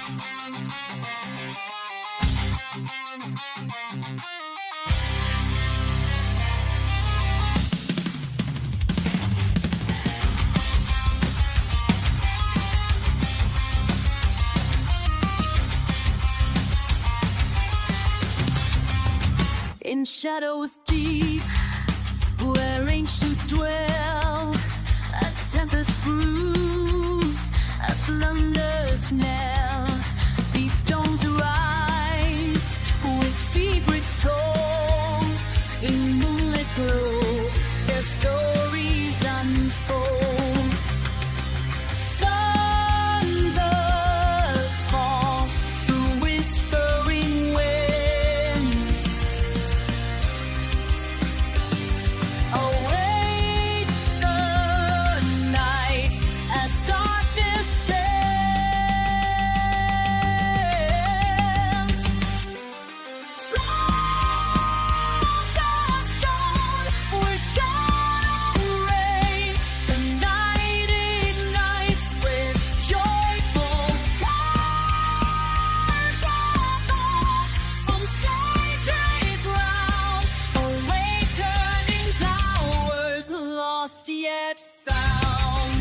In shadows deep, where ancients dwell, a tempest brews, a thunder's knell. These stones rise with secrets told in moonlit glow. Their stories unfold. Thunder falls through whispering winds. Await the night as darkness bends. Floors of stone where shadow reign. The night ignites with joyful fires above on sacred ground. Awakening powers lost yet found.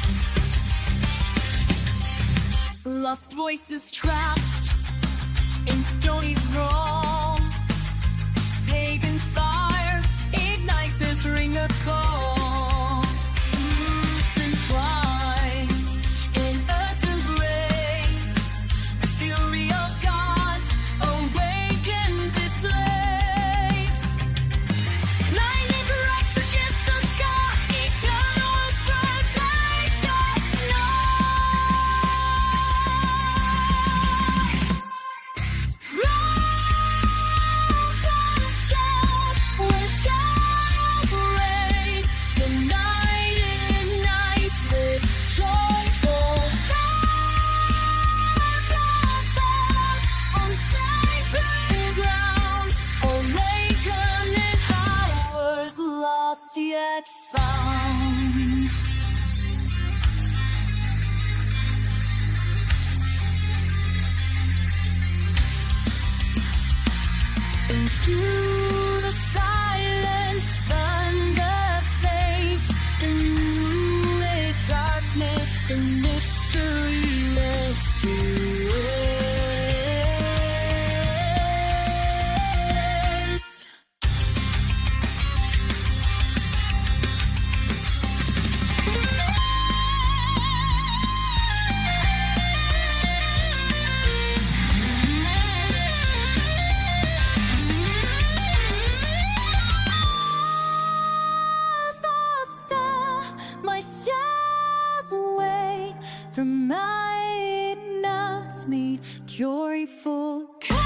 Lost voices trapped in stony thrall. Pagan fire ignites its ring of call. Roots entwine in earth's embrace. The fury of gods awaken this place. Lightning cracks against the sky. Eternal whispers ancient night. Thrones unstilled where shadows reign. The night ignites with joyful fires above on sacred ground. Awakening powers lost yet found. Into the silence, thunder fades. In moonlit darkness, the mystery lives to wait. As the star, my shares away from my nuts me joyful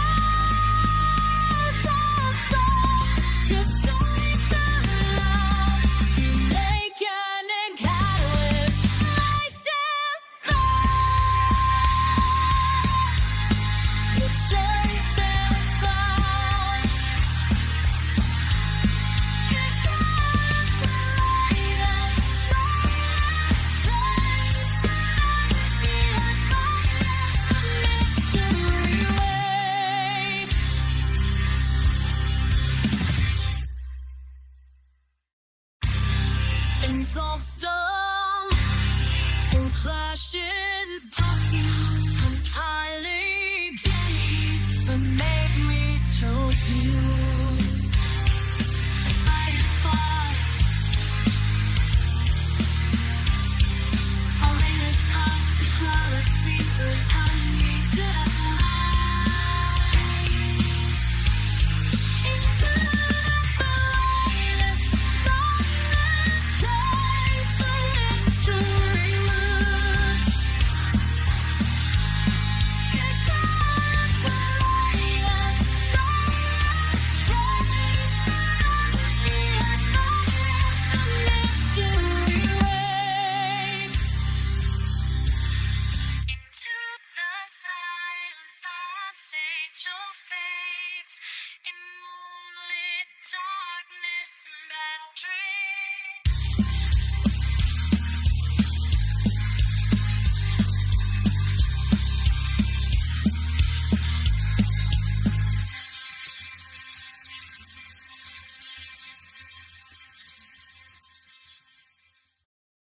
cries above. Your strength and love, you make an catalyst. Nation fire, your strength and fire. Of storm, full flashes, parties, compiling days, the memories showed you. Fire, fire, falling as past the colors, speak the time we did.